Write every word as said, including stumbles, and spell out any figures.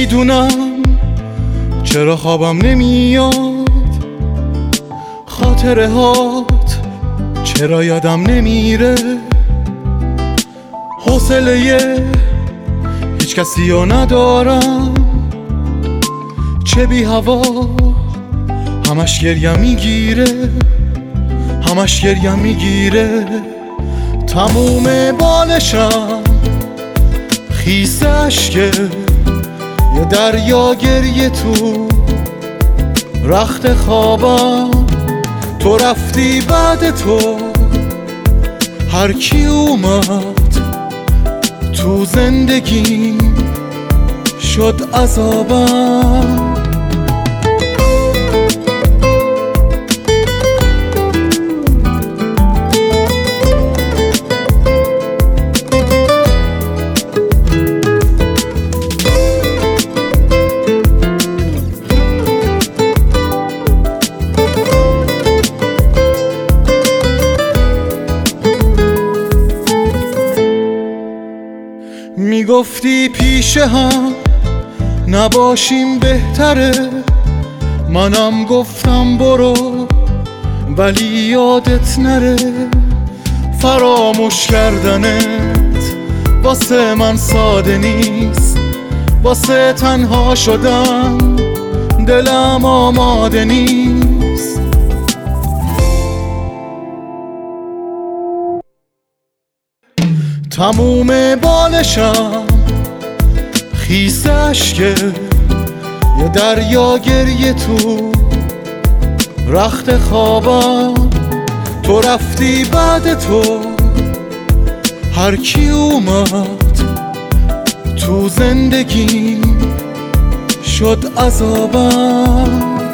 نمیدونم چرا خوابم نمیاد، خاطره هات چرا یادم نمیره، حوصله هیچ کسی رو ندارم، چه بی هوا همش گریم میگیره، همش گریم میگیره. تموم بالشم خیس اشکه، یه دریا گریه تو رخت خوابم. تو رفتی بعد تو هر کی اومد تو زندگی شد عذابم. میگفتی پیش هم نباشیم بهتره، منم گفتم برو ولی یادت نره. فراموش کردنت واسه من ساده نیست، واسه تنها شدن دلم آماده نیست. تموم بالشم خیس اشکه، یه دریا گریه تو رخت خوابم. تو رفتی بعد تو هر کی اومد تو زندگی شد عذابم.